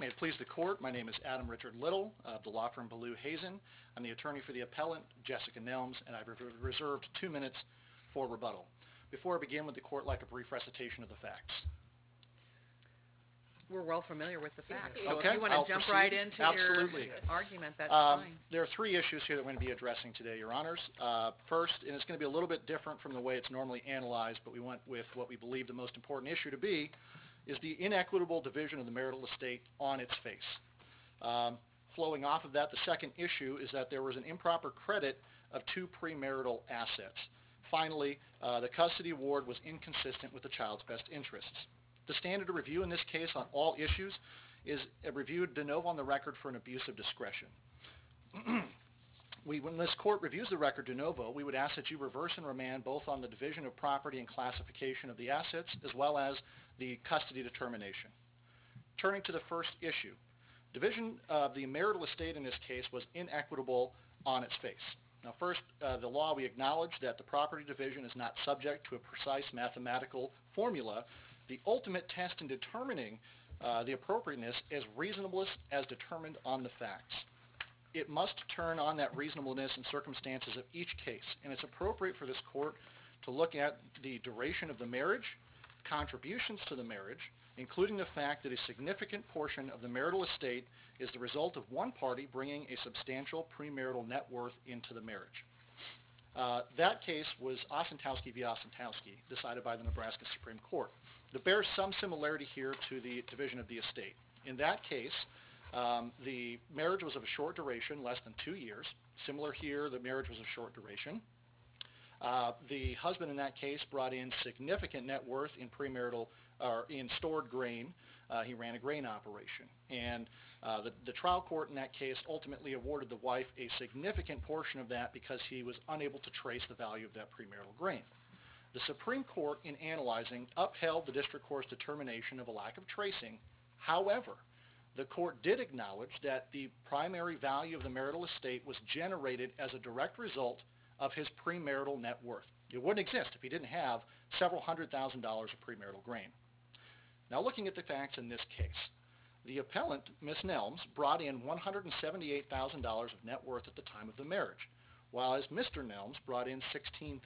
May it please the court, my name is Adam Richard Little of the law firm Ballou Hazen. I'm the attorney for the appellant, Jessica Nelms, and I've reserved 2 minutes for rebuttal. Before I begin, would the court like a brief recitation of the facts? We're well familiar with the facts, so Okay, if you want I'll to jump proceed. right into Absolutely. your argument, that's fine. There are 3 issues here that we're going to be addressing today, Your Honors. First, and it's going to be a little bit different from the way it's normally analyzed, but we went with what we believe the most important issue to be, is the inequitable division of the marital estate on its face. Flowing off of that, the second issue is that there was an improper credit of 2 premarital assets. Finally, the custody award was inconsistent with the child's best interests. The standard of review in this case on all issues is reviewed de novo on the record for an abuse of discretion. When this court reviews the record de novo, we would ask that you reverse and remand both on the division of property and classification of the assets as well as the custody determination. Turning to the first issue, division of the marital estate in this case was inequitable on its face. Now first, the law, we acknowledge that the property division is not subject to a precise mathematical formula. The ultimate test in determining the appropriateness is reasonableness as determined on the facts. It must turn on that reasonableness and circumstances of each case, and it's appropriate for this court to look at the duration of the marriage, contributions to the marriage, including the fact that a significant portion of the marital estate is the result of one party bringing a substantial premarital net worth into the marriage. That case was Ostentowski v. Ostentowski, decided by the Nebraska Supreme Court. It bears some similarity here to the division of the estate. In that case, the marriage was of a short duration, less than 2 years. Similar here, the marriage was of short duration. The husband in that case brought in significant net worth in premarital, or in stored grain. He ran a grain operation. And the trial court in that case ultimately awarded the wife a significant portion of that because he was unable to trace the value of that premarital grain. The Supreme Court, in analyzing, upheld the district court's determination of a lack of tracing. However, the court did acknowledge that the primary value of the marital estate was generated as a direct result of his premarital net worth. It wouldn't exist if he didn't have several $100,000 of premarital grain. Now looking at the facts in this case, the appellant, Ms. Nelms, brought in $178,000 of net worth at the time of the marriage, while Mr. Nelms brought in $16,000.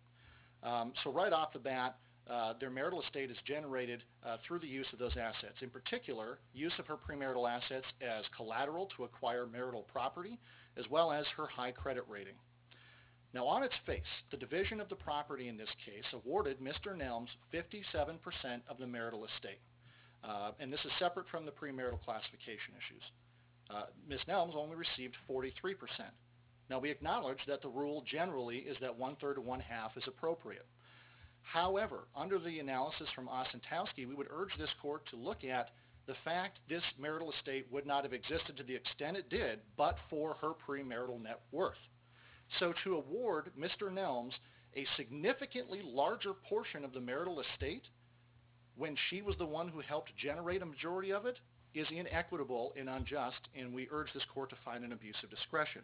So right off the bat, their marital estate is generated through the use of those assets. In particular, use of her premarital assets as collateral to acquire marital property, as well as her high credit rating. Now on its face, the division of the property in this case awarded Mr. Nelms 57% of the marital estate. And this is separate from the premarital classification issues. Ms. Nelms only received 43%. Now we acknowledge that the rule generally is that 1/3 to 1/2 is appropriate. However, under the analysis from Ostentowski, we would urge this court to look at the fact this marital estate would not have existed to the extent it did but for her premarital net worth. So to award Mr. Nelms a significantly larger portion of the marital estate when she was the one who helped generate a majority of it is inequitable and unjust, and we urge this court to find an abuse of discretion.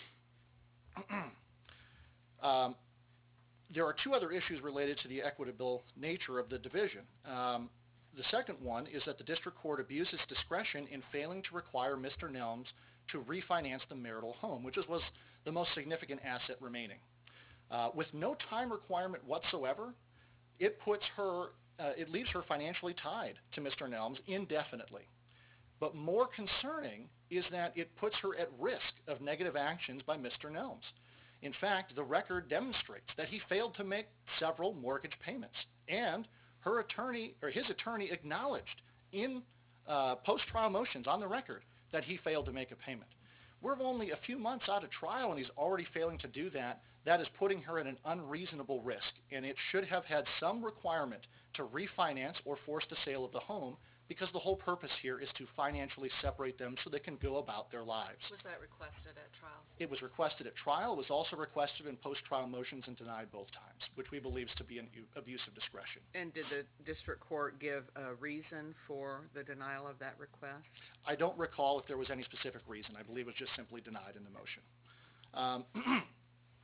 There are 2 other issues related to the equitable nature of the division. The second one is that the district court abused its discretion in failing to require Mr. Nelms to refinance the marital home, which was the most significant asset remaining. With no time requirement whatsoever, it leaves her financially tied to Mr. Nelms indefinitely. But more concerning is that it puts her at risk of negative actions by Mr. Nelms. In fact, the record demonstrates that he failed to make several mortgage payments, and his attorney acknowledged in post-trial motions on the record that he failed to make a payment. We're only a few months out of trial and he's already failing to do that. That is putting her at an unreasonable risk, and it should have had some requirement to refinance or force the sale of the home, because the whole purpose here is to financially separate them so they can go about their lives. Was that requested at trial? It was requested at trial. It was also requested in post-trial motions and denied both times, which we believe to be an abuse of discretion. And did the district court give a reason for the denial of that request? I don't recall if there was any specific reason. I believe it was just simply denied in the motion.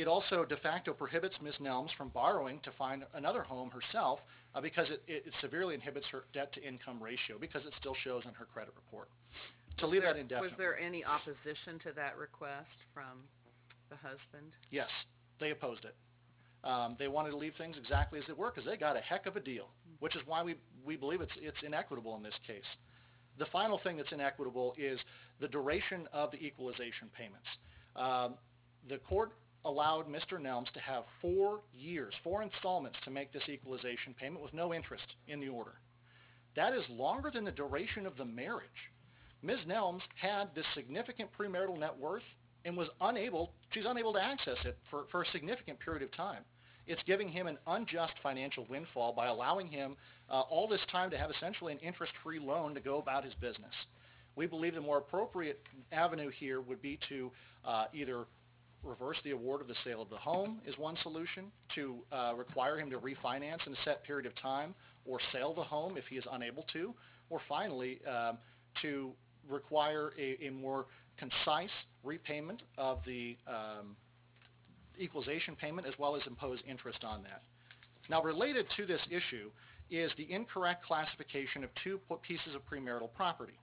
It also de facto prohibits Ms. Nelms from borrowing to find another home herself because it severely inhibits her debt-to-income ratio because it still shows on her credit report. To leave that indefinitely. Was there any opposition to that request from the husband? Yes, they opposed it. They wanted to leave things exactly as they were because they got a heck of a deal, which is why we believe it's inequitable in this case. The final thing that's inequitable is the duration of the equalization payments. The court allowed Mr. Nelms to have 4 years, 4 installments to make this equalization payment with no interest in the order. That is longer than the duration of the marriage. Ms. Nelms had this significant premarital net worth and she's unable to access it for a significant period of time. It's giving him an unjust financial windfall by allowing him all this time to have essentially an interest-free loan to go about his business. We believe the more appropriate avenue here would be to either reverse the award of the sale of the home is one solution, to require him to refinance in a set period of time, or sell the home if he is unable to, or finally to require a more concise repayment of the equalization payment as well as impose interest on that. Now, related to this issue is the incorrect classification of 2 pieces of premarital property.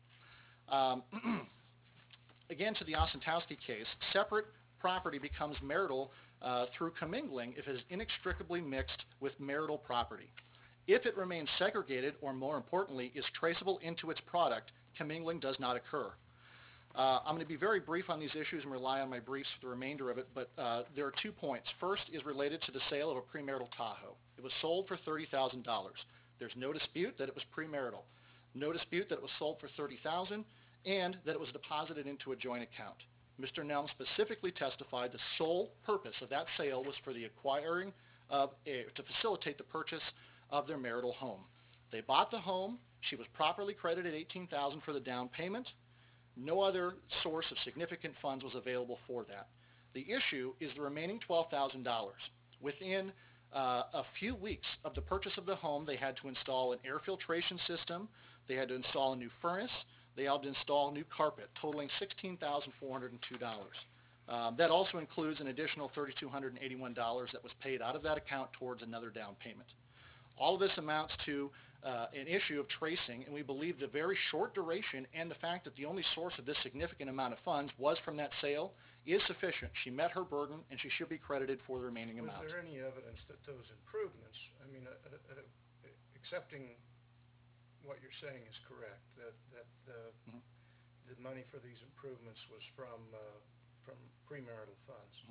Again, to the Ostentowski case, separate property becomes marital through commingling if it is inextricably mixed with marital property. If it remains segregated, or more importantly, is traceable into its product, commingling does not occur. I'm going to be very brief on these issues and rely on my briefs for the remainder of it, but there are 2 points. First is related to the sale of a premarital Tahoe. It was sold for $30,000. There's no dispute that it was premarital. No dispute that it was sold for $30,000 and that it was deposited into a joint account. Mr. Nelm specifically testified the sole purpose of that sale was for the acquiring to facilitate the purchase of their marital home. They bought the home. She was properly credited $18,000 for the down payment. No other source of significant funds was available for that. The issue is the remaining $12,000. Within a few weeks of the purchase of the home, they had to install an air filtration system. They had to install a new furnace. They had to install new carpet, totaling $16,402. That also includes an additional $3,281 that was paid out of that account towards another down payment. All of this amounts to an issue of tracing, and we believe the very short duration and the fact that the only source of this significant amount of funds was from that sale is sufficient. She met her burden, and she should be credited for the remaining amount. Was there any evidence that those improvements, I mean, accepting what you're saying is correct, that the money for these improvements was from premarital funds?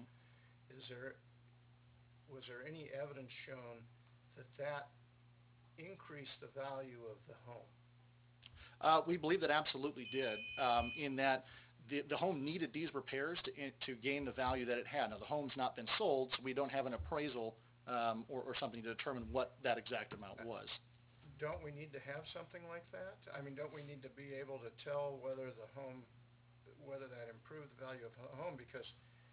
Was there any evidence shown that increased the value of the home? We believe that absolutely did, in that the home needed these repairs to gain the value that it had. Now, the home's not been sold, so we don't have an appraisal or something to determine what that exact amount was. Don't we need to have something like that? I mean, don't we need to be able to tell whether that improved the value of the home? Because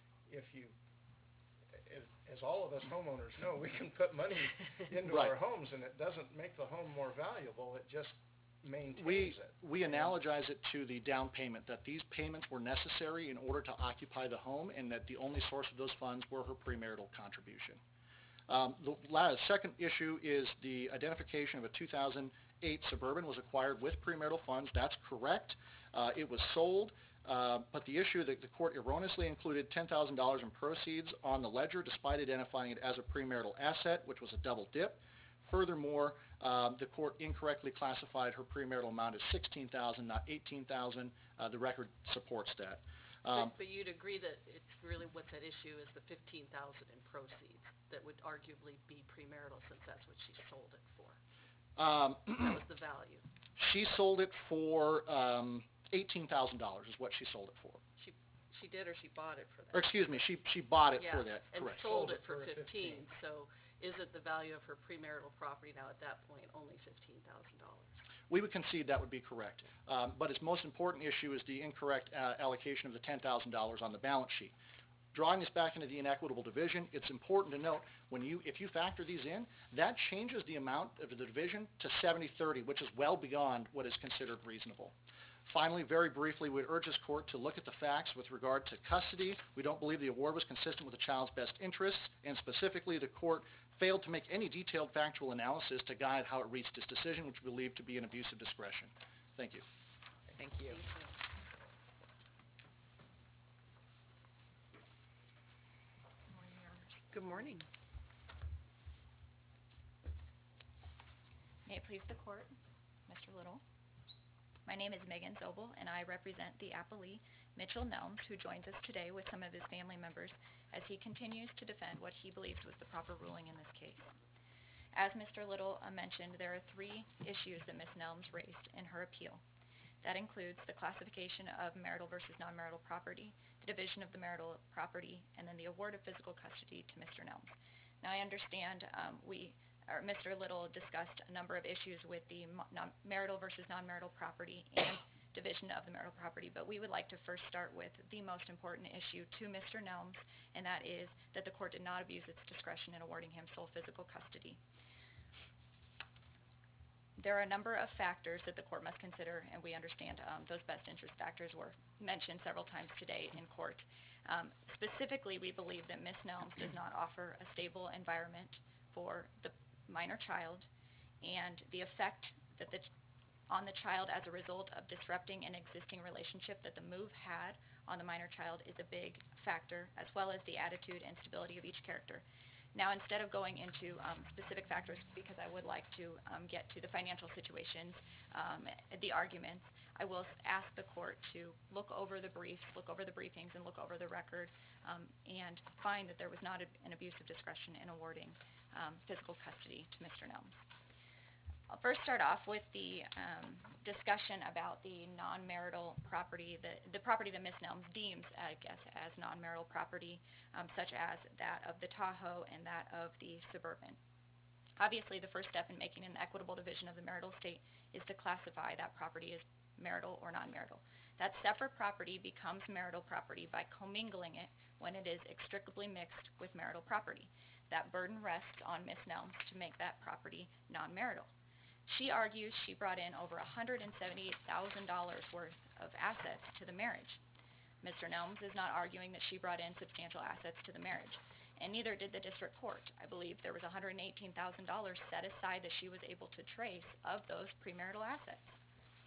as all of us homeowners know, we can put money into Right. our homes and it doesn't make the home more valuable, it just maintains it. We analogize it to the down payment, that these payments were necessary in order to occupy the home and that the only source of those funds were her premarital contribution. The second issue is the identification of a 2008 Suburban was acquired with premarital funds. That's correct. It was sold, but the issue that the court erroneously included $10,000 in proceeds on the ledger despite identifying it as a premarital asset, which was a double dip. Furthermore, the court incorrectly classified her premarital amount as $16,000, not $18,000. The record supports that. But you'd agree that it's really what's at issue is the $15,000 in proceeds that would arguably be premarital since that's what she sold it for. That was the value. She sold it for $18,000 is what she sold it for. She did, or she bought it for that? Or excuse me, she bought it for that, and correct. sold it for 15. So is it the value of her premarital property now at that point only $15,000? We would concede that would be correct. But its most important issue is the incorrect allocation of the $10,000 on the balance sheet. Drawing this back into the inequitable division, it's important to note if you factor these in, that changes the amount of the division to 70-30, which is well beyond what is considered reasonable. Finally, very briefly, we would urge this court to look at the facts with regard to custody. We don't believe the award was consistent with the child's best interests, and specifically, the court failed to make any detailed factual analysis to guide how it reached its decision, which we believe to be an abuse of discretion. Thank you. Thank you. Good morning. May it please the court, Mr. Little. My name is Megan Zobel, and I represent the appellee, Mitchell Nelms, who joins us today with some of his family members as he continues to defend what he believes was the proper ruling in this case. As Mr. Little mentioned, there are three issues that Ms. Nelms raised in her appeal. That includes the classification of marital versus non-marital property, the division of the marital property, and then the award of physical custody to Mr. Nelms. Now, I understand Mr. Little discussed a number of issues with the marital versus non-marital property and division of the marital property, but we would like to first start with the most important issue to Mr. Nelms, and that is that the court did not abuse its discretion in awarding him sole physical custody. There are a number of factors that the court must consider, and we understand those best interest factors were mentioned several times today in court. Specifically, we believe that Ms. Nelms does not offer a stable environment for the minor child, and the effect that on the child as a result of disrupting an existing relationship that the move had on the minor child is a big factor, as well as the attitude and stability of each character. Now, instead of going into specific factors, because I would like to get to the financial situations, the arguments, I will ask the court to look over the briefs, look over the briefings, and look over the record, and find that there was not an abuse of discretion in awarding physical custody to Mr. Nelms. I'll first start off with the discussion about the non-marital property, the property that Ms. Nelms deems, I guess, as non-marital property, such as that of the Tahoe and that of the Suburban. Obviously, the first step in making an equitable division of the marital estate is to classify that property as marital or non-marital. That separate property becomes marital property by commingling it when it is inextricably mixed with marital property. That burden rests on Ms. Nelms to make that property non-marital. She argues she brought in over $178,000 worth of assets to the marriage. Mr. Nelms is not arguing that she brought in substantial assets to the marriage, and neither did the district court. I believe there was $118,000 set aside that she was able to trace of those premarital assets.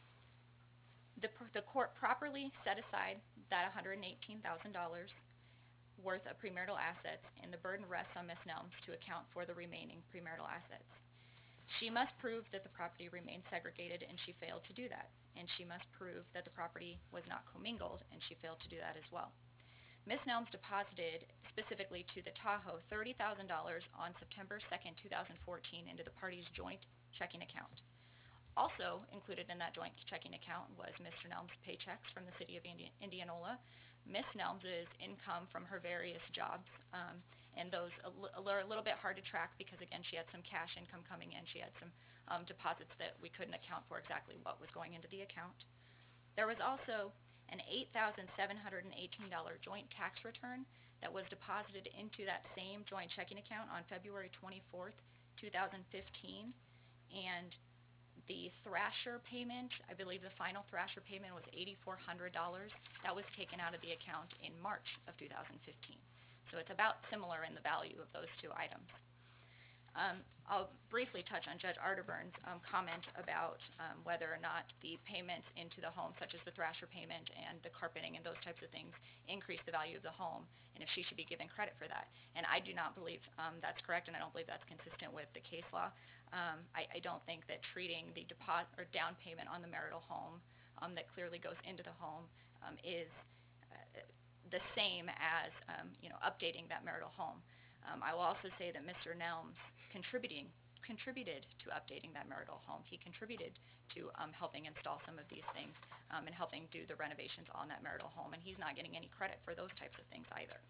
The court properly set aside that $118,000 worth of premarital assets, and the burden rests on Ms. Nelms to account for the remaining premarital assets. She must prove that the property remained segregated, and she failed to do that. And she must prove that the property was not commingled, and she failed to do that as well. Ms. Nelms deposited specifically to the Tahoe $30,000 on September 2nd, 2014 into the party's joint checking account. Also included in that joint checking account was Mr. Nelms' paychecks from the city of Indianola, Ms. Nelms' income from her various jobs, and those a little bit hard to track because, again, she had some cash income coming in. She had some deposits that we couldn't account for exactly what was going into the account. There was also an $8,718 joint tax return that was deposited into that same joint checking account on February 24th, 2015, and the Thrasher payment, I believe the final Thrasher payment was $8,400. That was taken out of the account in March of 2015. So it's about similar in the value of those two items. I'll briefly touch on Judge Arterburn's comment about whether or not the payments into the home, such as the Thrasher payment and the carpeting and those types of things, increase the value of the home, and if she should be given credit for that. And I do not believe that's correct, and I don't believe that's consistent with the case law. I don't think that treating the deposit or down payment on the marital home that clearly goes into the home is the same as updating that marital home. I will also say that Mr. Nelms contributed to updating that marital home. He contributed to helping install some of these things and helping do the renovations on that marital home, and he's not getting any credit for those types of things either.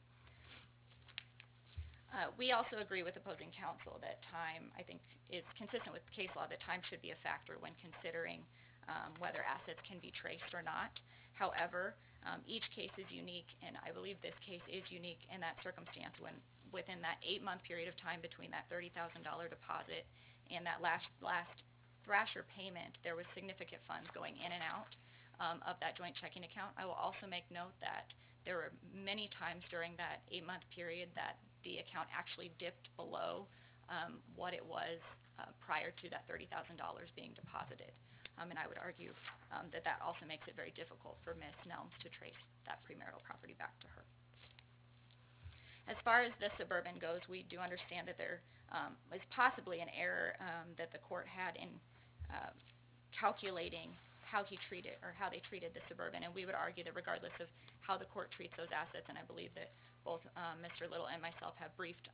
We also agree with opposing counsel that time, I think, is consistent with case law, that time should be a factor when considering whether assets can be traced or not. However, each case is unique, and I believe this case is unique in that circumstance when within that 8-month period of time between that $30,000 deposit and that last Thrasher payment, there was significant funds going in and out. of that joint checking account. I will also make note that there were many times during that 8-month period that the account actually dipped below what it was prior to that $30,000 being deposited. And I would argue that that also makes it very difficult for Ms. Nelms to trace that premarital property back to her. As far as the Suburban goes, we do understand that there is possibly an error that the court had in calculating how he treated, or how they treated the Suburban, and we would argue that regardless of how the court treats those assets, and I believe that both Mr. Little and myself have briefed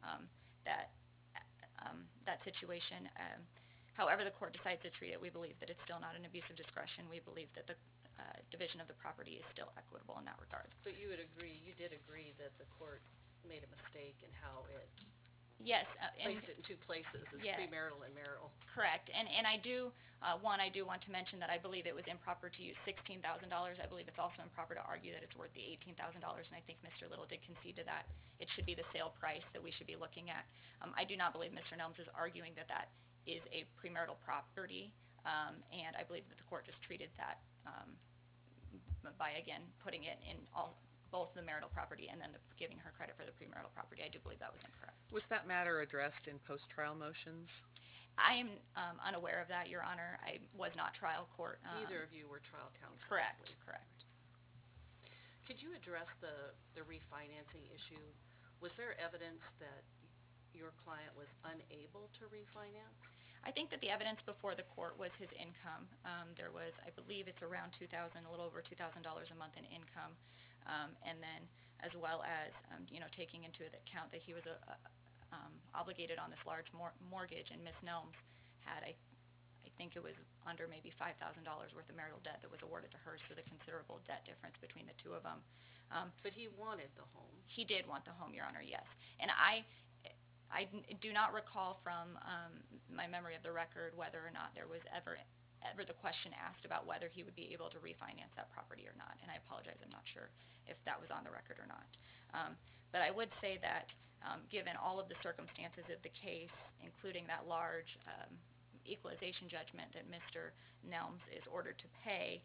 that situation, however the court decides to treat it, we believe that it's still not an abuse of discretion. We believe that the division of the property is still equitable in that regard. But you did agree that the court made a mistake in how it Yes. placed it in two places, as Yeah. premarital and marital. Correct. And I do want to mention that I believe it was improper to use $16,000. I believe it's also improper to argue that it's worth the $18,000, and I think Mr. Little did concede to that. It should be the sale price that we should be looking at. I do not believe Mr. Nelms is arguing that that is a premarital property, and I believe that the court just treated that by, again, putting it in both the marital property and then giving her credit for the premarital property. I do believe that was incorrect. Was that matter addressed in post-trial motions? I am unaware of that, Your Honor. I was not trial court. Neither of you were trial counsel. I Correct, believe. correct. Could you address the refinancing issue? Was there evidence that your client was unable to refinance? I think that the evidence before the court was his income. There was, I believe it's around $2,000, a little over $2,000 a month in income, and then as well as, taking into account that he was obligated on this large mortgage, and Ms. Nelms had, I think it was under maybe $5,000 worth of marital debt that was awarded to her, so the considerable debt difference between the two of them. But he wanted the home. He did want the home, Your Honor, yes. And I do not recall from my memory of the record whether or not there was ever the question asked about whether he would be able to refinance that property or not. And I apologize, I'm not sure if that was on the record or not. But I would say that given all of the circumstances of the case, including that large equalization judgment that Mr. Nelms is ordered to pay,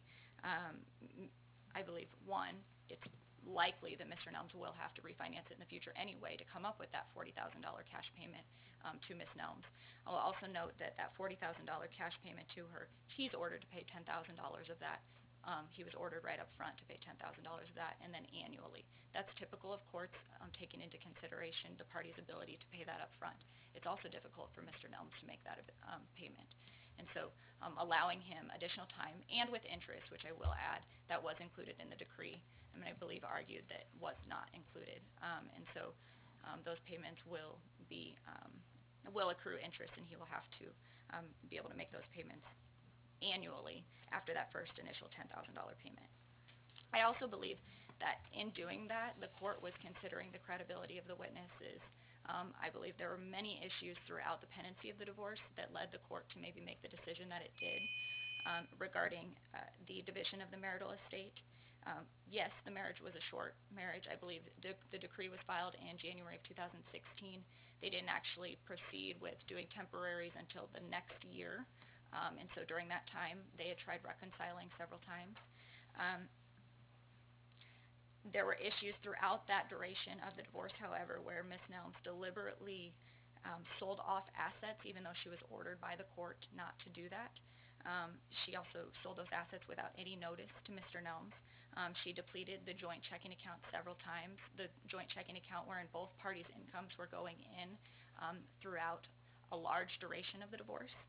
I believe, one, it's likely that Mr. Nelms will have to refinance it in the future anyway to come up with that $40,000 cash payment to Ms. Nelms. I'll also note that that $40,000 cash payment to her, he's ordered to pay $10,000 of that. He was ordered right up front to pay $10,000 of that, and then annually. That's typical of courts, taking into consideration the party's ability to pay that up front. It's also difficult for Mr. Nelms to make that payment. And so allowing him additional time, and with interest, which I will add, that was included in the decree, and I believe argued that was not included. And so those payments will accrue interest, and he will have to be able to make those payments annually after that first initial $10,000 payment. I also believe that in doing that, the court was considering the credibility of the witnesses. I believe there were many issues throughout the pendency of the divorce that led the court to maybe make the decision that it did regarding the division of the marital estate. Yes, the marriage was a short marriage. I believe the decree was filed in January of 2016. They didn't actually proceed with doing temporaries until the next year. And so during that time, they had tried reconciling several times. There were issues throughout that duration of the divorce, however, where Ms. Nelms deliberately sold off assets, even though she was ordered by the court not to do that. She also sold those assets without any notice to Mr. Nelms. She depleted the joint checking account several times, the joint checking account wherein both parties' incomes were going in throughout a large duration of the divorce.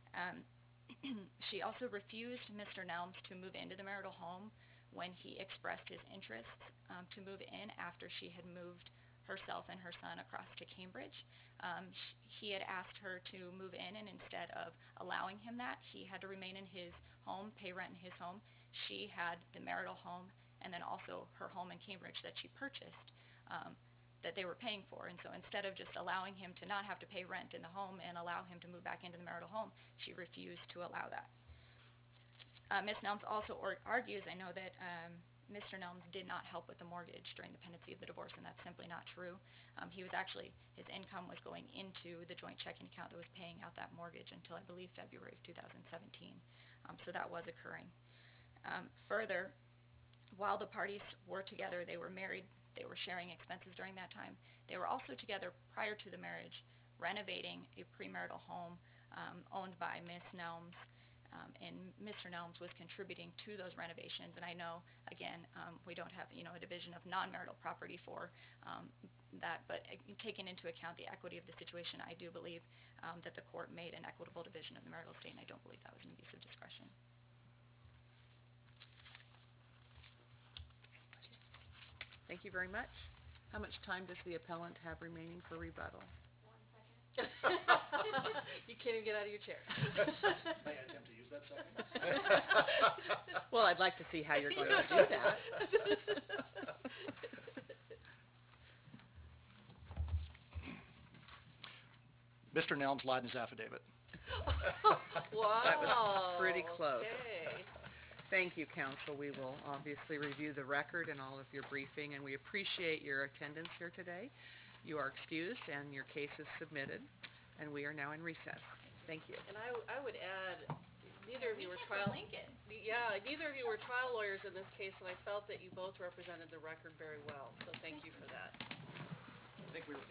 She also refused Mr. Nelms to move into the marital home when he expressed his interests to move in after she had moved herself and her son across to Cambridge. He had asked her to move in, and instead of allowing him that, he had to remain in his home, pay rent in his home. She had the marital home and then also her home in Cambridge that she purchased that they were paying for. And so instead of just allowing him to not have to pay rent in the home and allow him to move back into the marital home, she refused to allow that. Ms. Nelms also argues, I know that Mr. Nelms did not help with the mortgage during the pendency of the divorce, and that's simply not true. His income was going into the joint checking account that was paying out that mortgage until, I believe, February of 2017. So that was occurring. Further, while the parties were together, they were married, they were sharing expenses during that time. They were also together prior to the marriage, renovating a premarital home owned by Ms. Nelms, and Mr. Nelms was contributing to those renovations. And I know, again, we don't have, a division of non-marital property for that, but taking into account the equity of the situation, I do believe that the court made an equitable division of the marital estate, and I don't believe that was an abuse of discretion. Thank you very much. How much time does the appellant have remaining for rebuttal? 1 second. You can't even get out of your chair. May I attempt to use that second? Well, I'd like to see how you're going to do that. Mr. Nelms lied in his affidavit. Wow. That was pretty close. Okay. Thank you, counsel. We will obviously review the record and all of your briefing, and we appreciate your attendance here today. You are excused, and your case is submitted, and we are now in recess. Thank you. And I would add, neither of you were We trial. have to link it. Yeah, neither of you were trial lawyers in this case, and I felt that you both represented the record very well, so thank you for that. I think we were